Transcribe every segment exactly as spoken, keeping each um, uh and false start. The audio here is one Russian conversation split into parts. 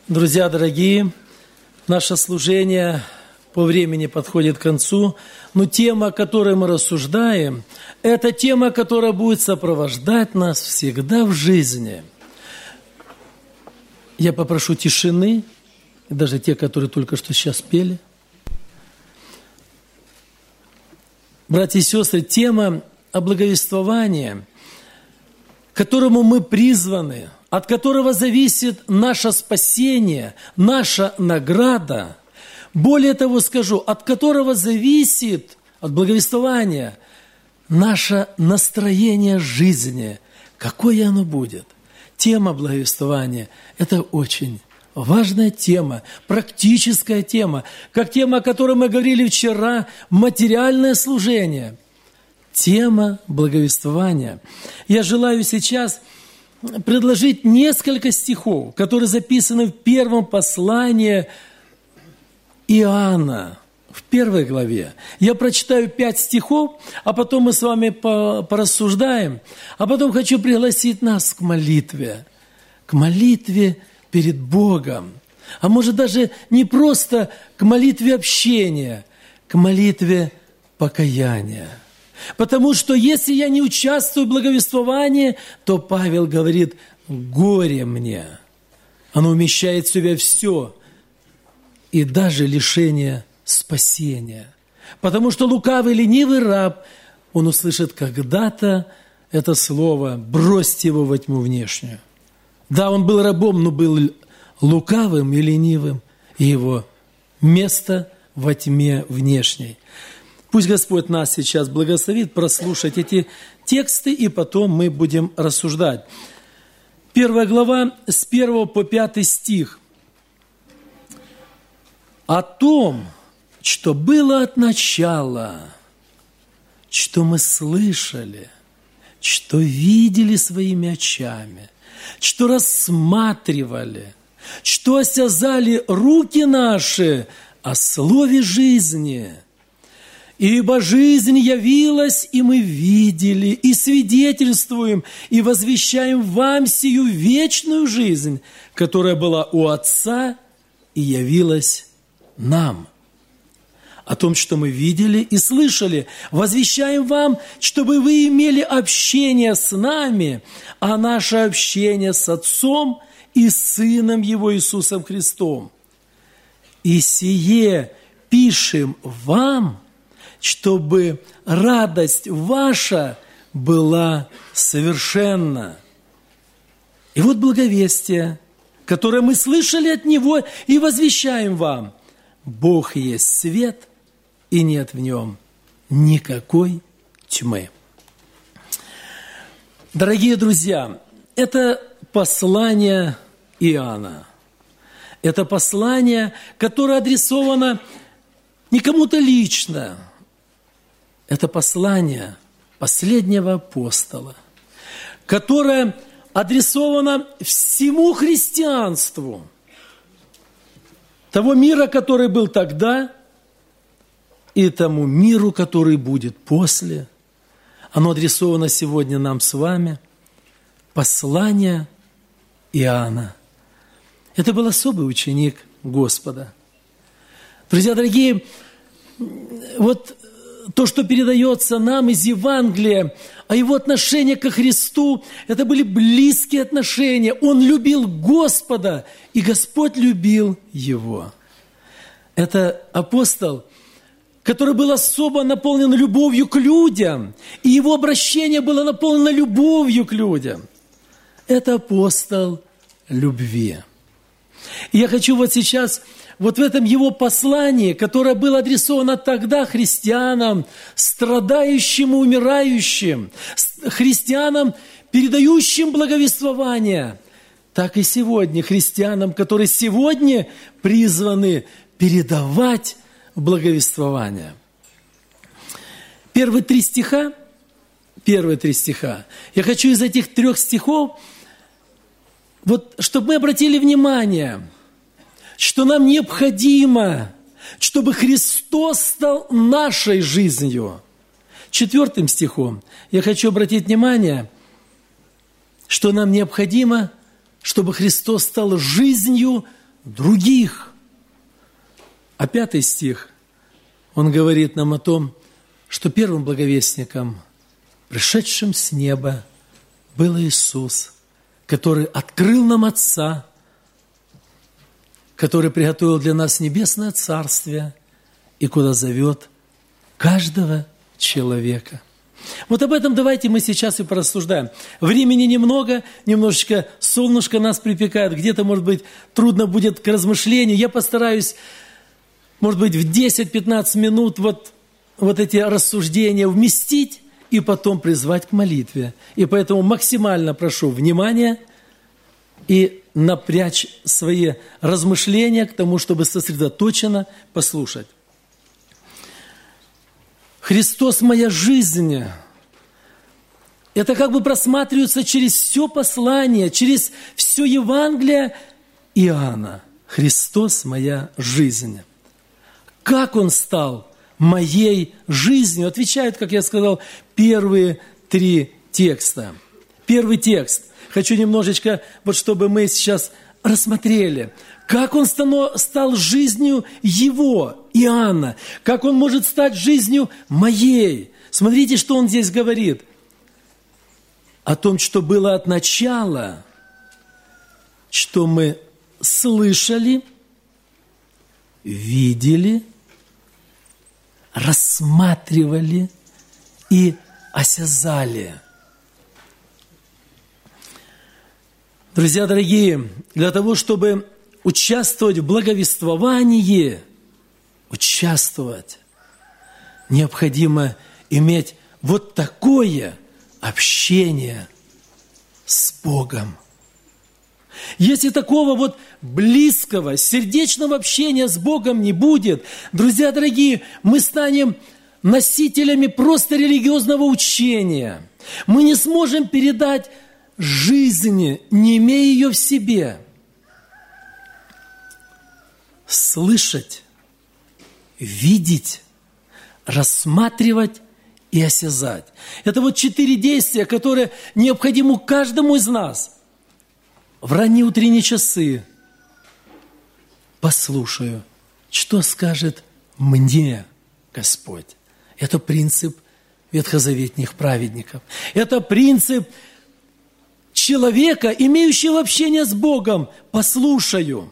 Друзья дорогие, наше служение по времени подходит к концу, но тема, о которой мы рассуждаем, это тема, которая будет сопровождать нас всегда в жизни. Я попрошу тишины, даже те, которые только что сейчас пели. Братья и сестры, тема о благовествовании, к которому мы призваны, от которого зависит наше спасение, наша награда. Более того скажу, от которого зависит, от благовествования, наше настроение жизни, какое оно будет. Тема благовествования – это очень важная тема, практическая тема, как тема, о которой мы говорили вчера, материальное служение. Тема благовествования. Я желаю сейчас предложить несколько стихов, которые записаны в первом послании Иоанна, в первой главе. Я прочитаю пять стихов, а потом мы с вами порассуждаем, а потом хочу пригласить нас к молитве, к молитве перед Богом, а может даже не просто к молитве общения, к молитве покаяния. Потому что если я не участвую в благовествовании, то Павел говорит: горе мне. Оно умещает в себя все, и даже лишение спасения. Потому что лукавый, ленивый раб, он услышит когда-то это слово: бросьте его во тьму внешнюю. Да, он был рабом, но был лукавым и ленивым, и его место во тьме внешней. Пусть Господь нас сейчас благословит прослушать эти тексты, и потом мы будем рассуждать. Первая глава, с первого по пятый стих. О том, что было от начала, что мы слышали, что видели своими очами, что рассматривали, что осязали руки наши о слове жизни. Ибо жизнь явилась, и мы видели, и свидетельствуем, и возвещаем вам сию вечную жизнь, которая была у Отца и явилась нам. О том, что мы видели и слышали, возвещаем вам, чтобы вы имели общение с нами, а наше общение с Отцом и Сыном Его Иисусом Христом. И сие пишем вам, чтобы радость ваша была совершенна. И вот благовестие, которое мы слышали от Него и возвещаем вам. Бог есть свет, и нет в Нем никакой тьмы. Дорогие друзья, это послание Иоанна. Это послание, которое адресовано не кому-то лично. Это послание последнего апостола, которое адресовано всему христианству, того мира, который был тогда, и тому миру, который будет после. Оно адресовано сегодня нам с вами. Послание Иоанна. Это был особый ученик Господа. Друзья дорогие, вот то, что передается нам из Евангелия, о его отношении ко Христу, это были близкие отношения. Он любил Господа, и Господь любил его. Это апостол, который был особо наполнен любовью к людям, и его обращение было наполнено любовью к людям. Это апостол любви. И я хочу вот сейчас, вот в этом его послании, которое было адресовано тогда христианам, страдающим и умирающим, христианам, передающим благовествование, так и сегодня христианам, которые сегодня призваны передавать благовествование. Первые три стиха, первые три стиха, я хочу из этих трех стихов, вот, чтобы мы обратили внимание, что нам необходимо, чтобы Христос стал нашей жизнью. Четвертым стихом я хочу обратить внимание, что нам необходимо, чтобы Христос стал жизнью других. А пятый стих, он говорит нам о том, что первым благовестником, пришедшим с неба, был Иисус, который открыл нам Отца, который приготовил для нас небесное Царствие и куда зовет каждого человека. Вот об этом давайте мы сейчас и порассуждаем. Времени немного, немножечко солнышко нас припекает, где-то, может быть, трудно будет к размышлению. Я постараюсь, может быть, в десять-пятнадцать минут вот, вот эти рассуждения вместить и потом призвать к молитве. И поэтому максимально прошу внимания и напрячь свои размышления к тому, чтобы сосредоточенно послушать. Христос – моя жизнь. Это как бы просматривается через все послание, через все Евангелие Иоанна. Христос – моя жизнь. Как Он стал моей жизнью? Отвечают, как я сказал, первые три текста. Первый текст. Хочу немножечко, вот чтобы мы сейчас рассмотрели, как Он стал жизнью Его, Иоанна, как Он может стать жизнью моей. Смотрите, что Он здесь говорит. О том, что было от начала, что мы слышали, видели, рассматривали и осязали. Друзья дорогие, для того, чтобы участвовать в благовествовании, участвовать, необходимо иметь вот такое общение с Богом. Если такого вот близкого, сердечного общения с Богом не будет, друзья дорогие, мы станем носителями просто религиозного учения. Мы не сможем передать жизни, не имея ее в себе. Слышать, видеть, рассматривать и осязать. Это вот четыре действия, которые необходимы каждому из нас. В ранние утренние часы послушаю, что скажет мне Господь. Это принцип ветхозаветных праведников. Это принцип человека, имеющего общение с Богом. Послушаю.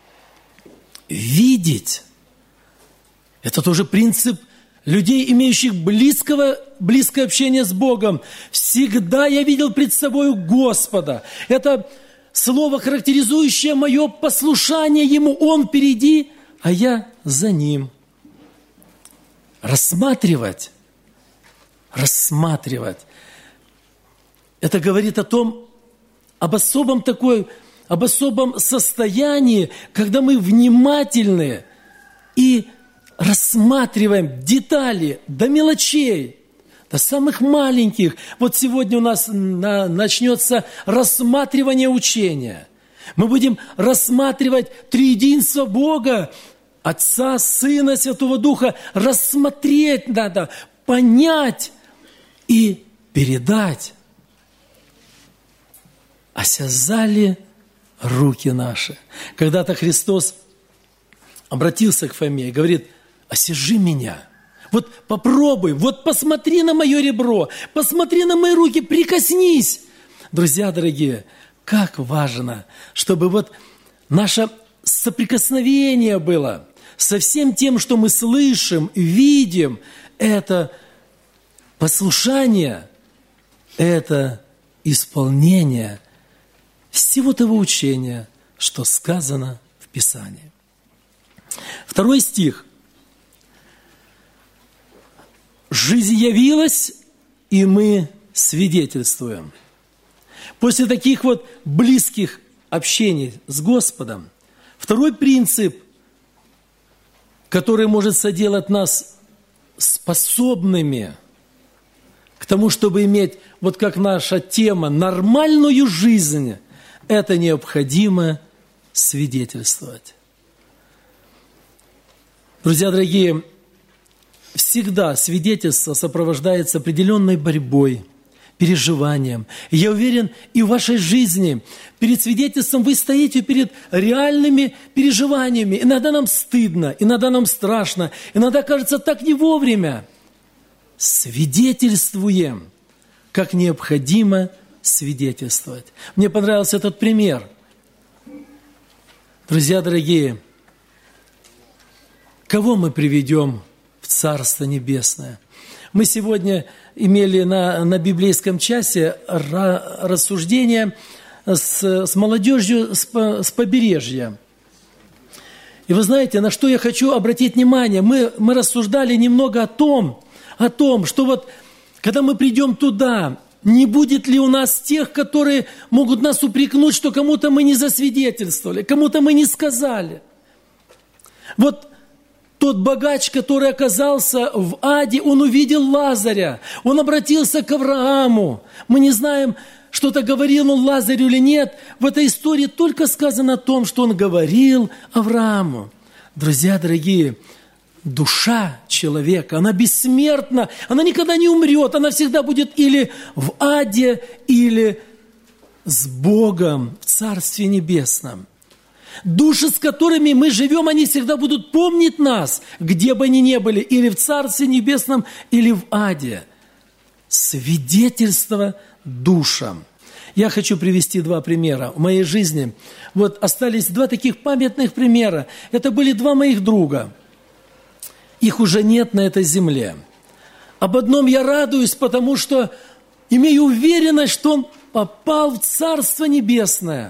Видеть. Это тоже принцип людей, имеющих близкого, близкое общение с Богом. Всегда я видел пред собой Господа. Это слово, характеризующее мое послушание Ему. Он впереди, а я за Ним. Рассматривать. Рассматривать. Это говорит о том, об особом такой, об особом состоянии, когда мы внимательны и рассматриваем детали до мелочей, до самых маленьких. Вот сегодня у нас на, начнется рассматривание учения. Мы будем рассматривать триединство Бога, Отца, Сына, Святого Духа. Рассмотреть надо, понять и передать. Осязали руки наши. Когда-то Христос обратился к Фоме и говорит: осяжи меня. Вот попробуй, вот посмотри на мое ребро, посмотри на мои руки, прикоснись. Друзья дорогие, как важно, чтобы вот наше соприкосновение было со всем тем, что мы слышим, видим. Это послушание, это исполнение всего того учения, что сказано в Писании. Второй стих. «Жизнь явилась, и мы свидетельствуем». После таких вот близких общений с Господом, второй принцип, который может соделать нас способными к тому, чтобы иметь, вот как наша тема, нормальную жизнь, это необходимо свидетельствовать. Друзья дорогие, всегда свидетельство сопровождается определенной борьбой, переживаниям. И я уверен, и в вашей жизни перед свидетельством вы стоите перед реальными переживаниями. Иногда нам стыдно, иногда нам страшно, иногда кажется так не вовремя. Свидетельствуем, как необходимо свидетельствовать. Мне понравился этот пример. Друзья дорогие, кого мы приведем в Царство Небесное? Мы сегодня имели на, на библейском часе рассуждение с, с молодежью с, с побережья. И вы знаете, на что я хочу обратить внимание? Мы, мы рассуждали немного о том, о том, что вот когда мы придем туда, не будет ли у нас тех, которые могут нас упрекнуть, что кому-то мы не засвидетельствовали, кому-то мы не сказали. Вот тот богач, который оказался в аде, он увидел Лазаря, он обратился к Аврааму. Мы не знаем, что-то говорил он Лазарю или нет. В этой истории только сказано о том, что он говорил Аврааму. Друзья дорогие, душа человека, она бессмертна, она никогда не умрет, она всегда будет или в аде, или с Богом в Царстве Небесном. Души, с которыми мы живем, они всегда будут помнить нас, где бы они ни были, или в Царстве Небесном, или в аде. Свидетельство душам. Я хочу привести два примера в моей жизни. Вот остались два таких памятных примера. Это были два моих друга. Их уже нет на этой земле. Об одном я радуюсь, потому что имею уверенность, что он попал в Царство Небесное.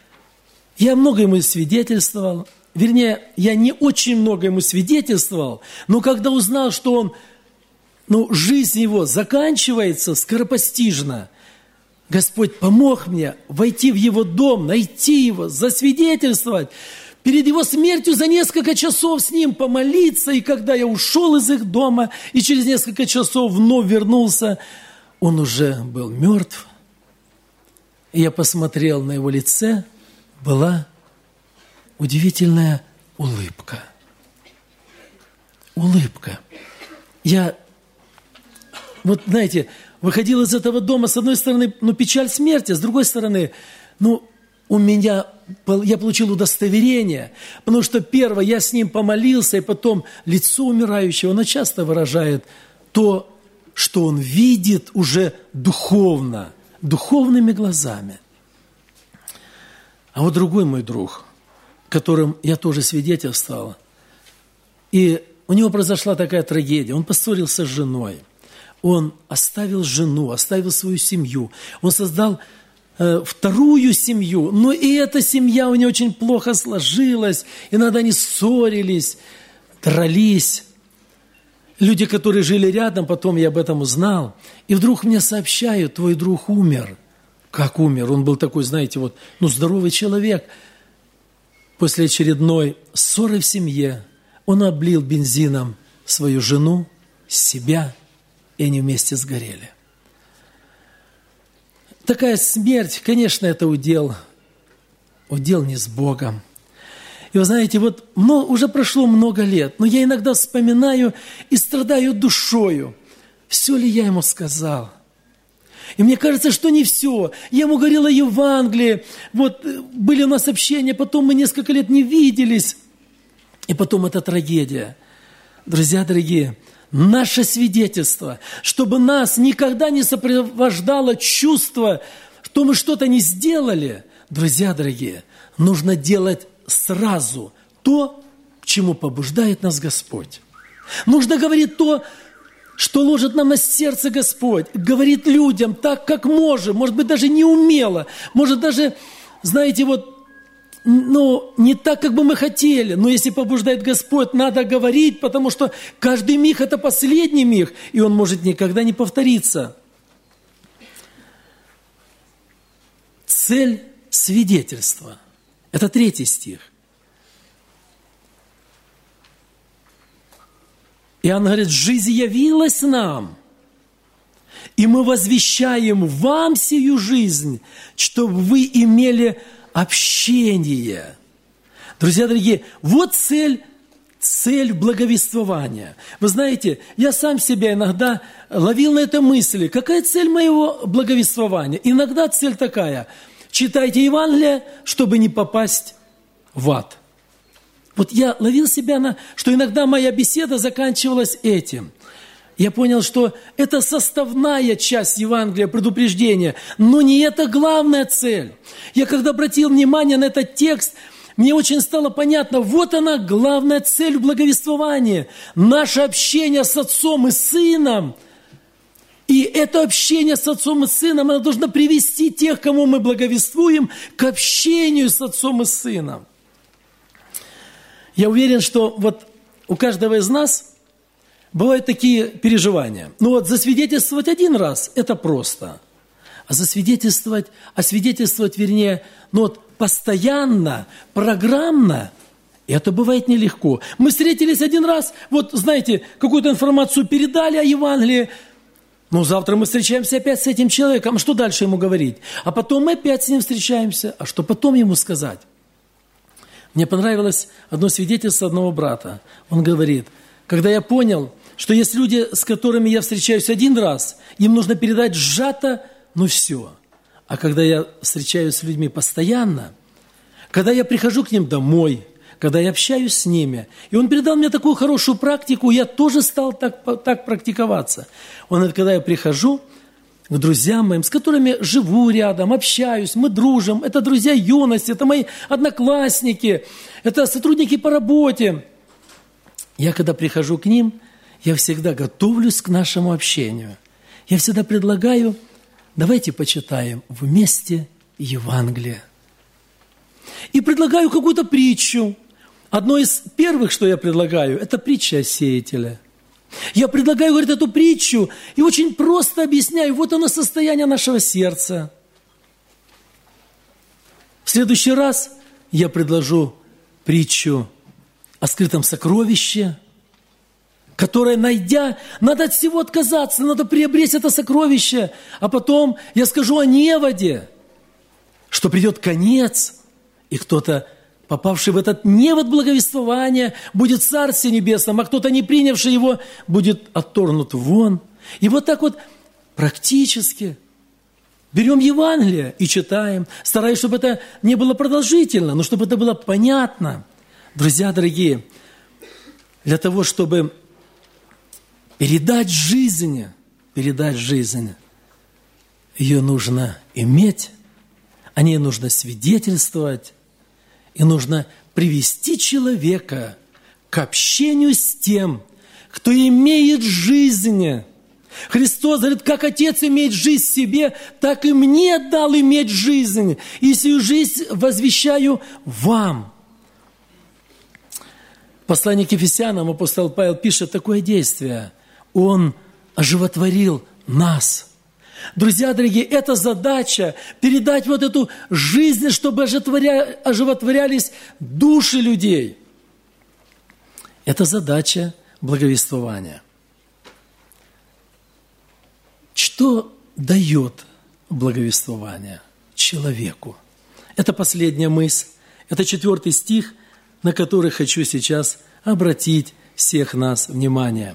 Я много ему свидетельствовал, вернее, я не очень много ему свидетельствовал, но когда узнал, что он, ну, жизнь его заканчивается скоропостижно, Господь помог мне войти в его дом, найти его, засвидетельствовать, перед его смертью за несколько часов с ним помолиться, и когда я ушел из их дома, и через несколько часов вновь вернулся, он уже был мертв, и я посмотрел на его лице, была удивительная улыбка. Улыбка. Я, вот знаете, выходил из этого дома, с одной стороны, ну, печаль смерти, с другой стороны, ну, у меня, я получил удостоверение, потому что, первое, я с ним помолился, и потом лицо умирающего, оно часто выражает то, что он видит уже духовно, духовными глазами. А вот другой мой друг, которым я тоже свидетельствовал, и у него произошла такая трагедия. Он поссорился с женой, он оставил жену, оставил свою семью, он создал э, вторую семью, но и эта семья у него очень плохо сложилась, иногда они ссорились, дрались. Люди, которые жили рядом, потом я об этом узнал, и вдруг мне сообщают: твой друг умер. Как умер? Он был такой, знаете, вот, ну, здоровый человек. После очередной ссоры в семье он облил бензином свою жену, себя, и они вместе сгорели. Такая смерть, конечно, это удел, удел не с Богом. И вы знаете, вот много, уже прошло много лет, но я иногда вспоминаю и страдаю душою. Все ли я ему сказал? И мне кажется, что не все. Я ему говорила о Евангелии. Вот были у нас общения, потом мы несколько лет не виделись. И потом эта трагедия. Друзья дорогие, наше свидетельство, чтобы нас никогда не сопровождало чувство, что мы что-то не сделали, друзья дорогие, нужно делать сразу то, к чему побуждает нас Господь. Нужно говорить то, что ложит нам на сердце Господь, говорит людям так, как можем, может быть, даже неумело, может даже, знаете, вот, ну, не так, как бы мы хотели, но если побуждает Господь, надо говорить, потому что каждый миг – это последний миг, и он может никогда не повториться. Цель свидетельства – это третий стих. Иоанн говорит: жизнь явилась нам, и мы возвещаем вам сию жизнь, чтобы вы имели общение. Друзья дорогие, вот цель цель благовествования. Вы знаете, я сам себя иногда ловил на этой мысли. Какая цель моего благовествования? Иногда цель такая. Читайте Евангелие, чтобы не попасть в ад. Вот я ловил себя на, что иногда моя беседа заканчивалась этим. Я понял, что это составная часть Евангелия, предупреждения, но не это главная цель. Я когда обратил внимание на этот текст, мне очень стало понятно, вот она главная цель благовествования. Наше общение с Отцом и Сыном. И это общение с Отцом и Сыном, оно должно привести тех, кому мы благовествуем, к общению с Отцом и Сыном. Я уверен, что вот у каждого из нас бывают такие переживания. Ну вот засвидетельствовать один раз – это просто. А засвидетельствовать, а свидетельствовать, вернее, ну вот постоянно, программно – это бывает нелегко. Мы встретились один раз, вот знаете, какую-то информацию передали о Евангелии, ну завтра мы встречаемся опять с этим человеком, что дальше ему говорить? А потом мы опять с ним встречаемся, а что потом ему сказать? Мне понравилось одно свидетельство одного брата. Он говорит, когда я понял, что есть люди, с которыми я встречаюсь один раз, им нужно передать сжато, ну все. А когда я встречаюсь с людьми постоянно, когда я прихожу к ним домой, когда я общаюсь с ними, и он передал мне такую хорошую практику, я тоже стал так, так практиковаться. Он говорит, когда я прихожу к друзьям моим, с которыми живу рядом, общаюсь, мы дружим, это друзья юности, это мои одноклассники, это сотрудники по работе. Я когда прихожу к ним, я всегда готовлюсь к нашему общению. Я всегда предлагаю, давайте почитаем вместе Евангелие. И предлагаю какую-то притчу. Одно из первых, что я предлагаю, это притча о сеятеле. Я предлагаю, говорит, эту притчу и очень просто объясняю, вот оно состояние нашего сердца. В следующий раз я предложу притчу о скрытом сокровище, которое, найдя, надо от всего отказаться, надо приобрести это сокровище, а потом я скажу о неводе, что придет конец, и кто-то, попавший в этот невод благовествования, будет в Царстве Небесном, а кто-то, не принявший его, будет отторгнут вон. И вот так вот практически берем Евангелие и читаем, стараясь, чтобы это не было продолжительно, но чтобы это было понятно. Друзья дорогие, для того, чтобы передать жизнь, передать жизнь, ее нужно иметь, о ней нужно свидетельствовать, и нужно привести человека к общению с тем, кто имеет жизнь. Христос говорит, как Отец имеет жизнь в себе, так и мне дал иметь жизнь, и сию жизнь возвещаю вам. В послании к Ефесянам апостол Павел пишет такое действие. Он оживотворил нас. Друзья дорогие, это задача передать вот эту жизнь, чтобы оживотворя... оживотворялись души людей. Это задача благовествования. Что дает благовествование человеку? Это последняя мысль. Это четвертый стих, на который хочу сейчас обратить всех нас внимание.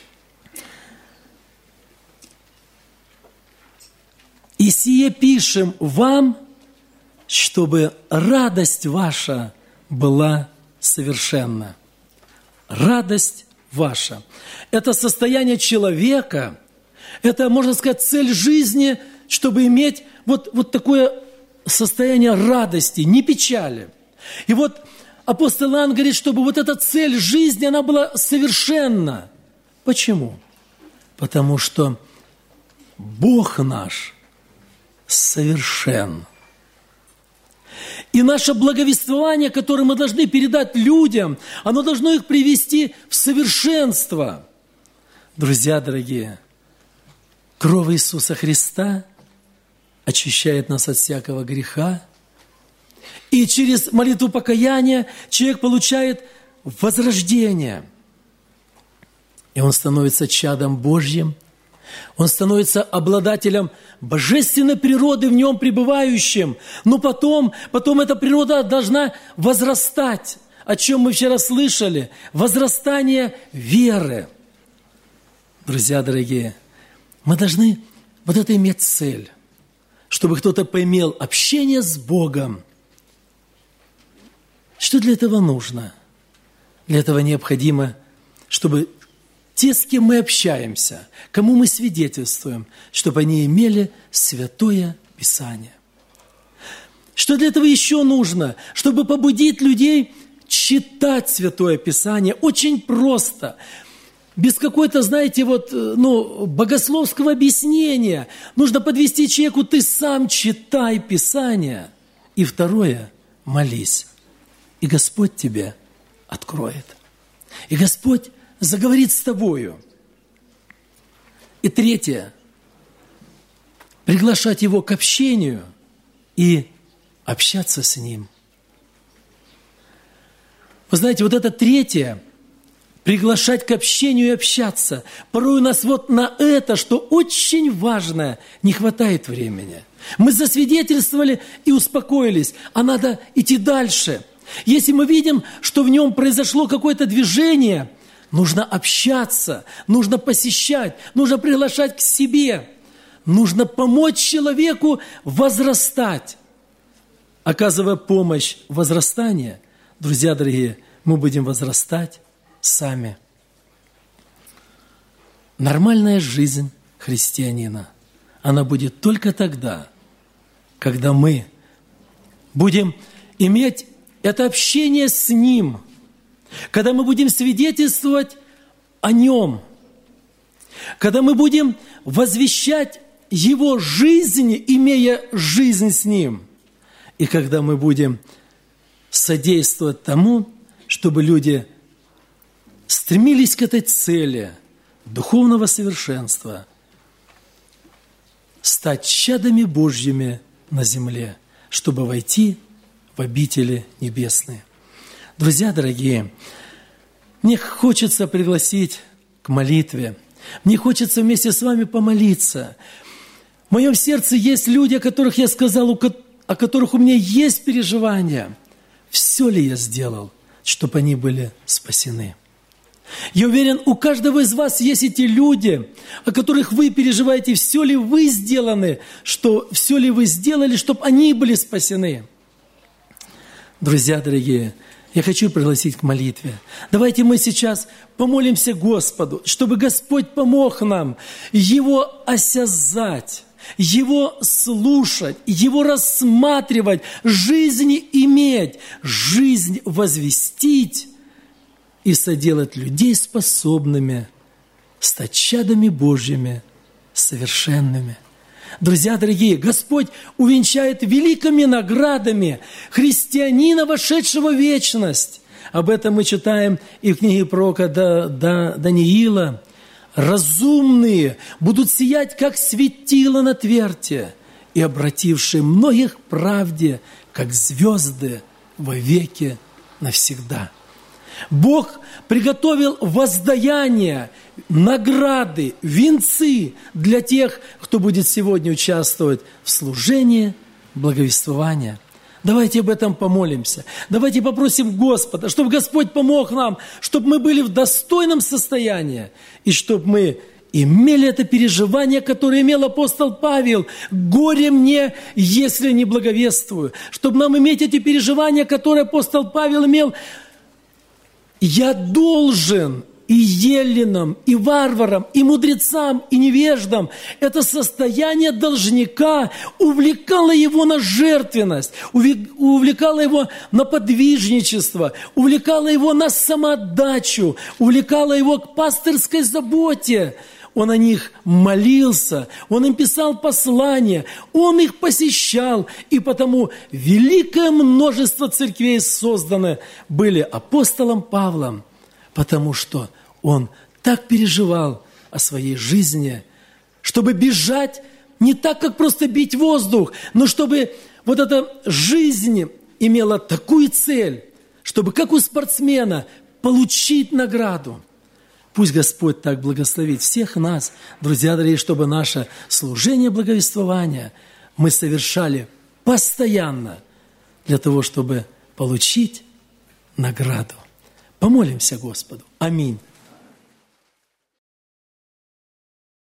«И сие пишем вам, чтобы радость ваша была совершенна». Радость ваша. Это состояние человека, это, можно сказать, цель жизни, чтобы иметь вот, вот такое состояние радости, не печали. И вот апостол Иоанн говорит, чтобы вот эта цель жизни, она была совершенна. Почему? Потому что Бог наш совершен. И наше благовествование, которое мы должны передать людям, оно должно их привести в совершенство. Друзья дорогие, кровь Иисуса Христа очищает нас от всякого греха. И через молитву покаяния человек получает возрождение. И он становится чадом Божьим. Он становится обладателем божественной природы в нем пребывающим. Но потом, потом эта природа должна возрастать. о чем мы вчера слышали, возрастание веры. Друзья дорогие, мы должны вот это иметь цель, чтобы кто-то поимел общение с Богом. Что для этого нужно? Для этого необходимо, чтобы те, с кем мы общаемся, кому мы свидетельствуем, чтобы они имели Святое Писание. Что для этого еще нужно? Чтобы побудить людей читать Святое Писание. Очень просто. Без какой-то, знаете, вот, ну, богословского объяснения. Нужно подвести человеку: ты сам читай Писание. И второе, молись. И Господь тебе откроет. И Господь заговорит с тобою. И третье, приглашать его к общению и общаться с ним. Вы знаете, вот это третье, приглашать к общению и общаться. Порой у нас вот на это, что очень важное, не хватает времени. Мы засвидетельствовали и успокоились, а надо идти дальше. Если мы видим, что в нем произошло какое-то движение, нужно общаться, нужно посещать, нужно приглашать к себе, нужно помочь человеку возрастать. Оказывая помощь в возрастании, друзья дорогие, мы будем возрастать сами. Нормальная жизнь христианина, она будет только тогда, когда мы будем иметь это общение с Ним, когда мы будем свидетельствовать о Нем, когда мы будем возвещать Его жизнь, имея жизнь с Ним, и когда мы будем содействовать тому, чтобы люди стремились к этой цели духовного совершенства, стать чадами Божьими на земле, чтобы войти в обители небесные. Друзья дорогие, мне хочется пригласить к молитве. Мне хочется вместе с вами помолиться. В моем сердце есть люди, о которых я сказал, о которых у меня есть переживания. Все ли я сделал, чтобы они были спасены? Я уверен, у каждого из вас есть эти люди, о которых вы переживаете, все ли вы сделаны, что все ли вы сделали, чтобы они были спасены. Друзья дорогие, я хочу пригласить к молитве. Давайте мы сейчас помолимся Господу, чтобы Господь помог нам Его осязать, Его слушать, Его рассматривать, жизнь иметь, жизнь возвестить и соделать людей способными стать чадами Божьими, совершенными. Друзья дорогие, Господь увенчает великими наградами христианина, вошедшего в вечность. Об этом мы читаем и в книге пророка Даниила. Разумные будут сиять, как светило на тверде, и обратившие многих к правде, как звезды вовеки навсегда. Бог приготовил воздаяние, награды, венцы для тех, кто будет сегодня участвовать в служении благовествования. Давайте об этом помолимся. Давайте попросим Господа, чтобы Господь помог нам, чтобы мы были в достойном состоянии, и чтобы мы имели это переживание, которое имел апостол Павел. «Горе мне, если не благовествую». Чтобы нам иметь эти переживания, которые апостол Павел имел. «Я должен и еллинам, и варварам, и мудрецам, и невеждам». Это состояние должника увлекало его на жертвенность, увлекало его на подвижничество, увлекало его на самоотдачу, увлекало его к пастырской заботе. Он о них молился, он им писал послания, он их посещал, и потому великое множество церквей созданы были апостолом Павлом, потому что он так переживал о своей жизни, чтобы бежать не так, как просто бить воздух, но чтобы вот эта жизнь имела такую цель, чтобы, как у спортсмена, получить награду. Пусть Господь так благословит всех нас, друзья дорогие, чтобы наше служение благовествования мы совершали постоянно для того, чтобы получить награду. Помолимся Господу. Аминь.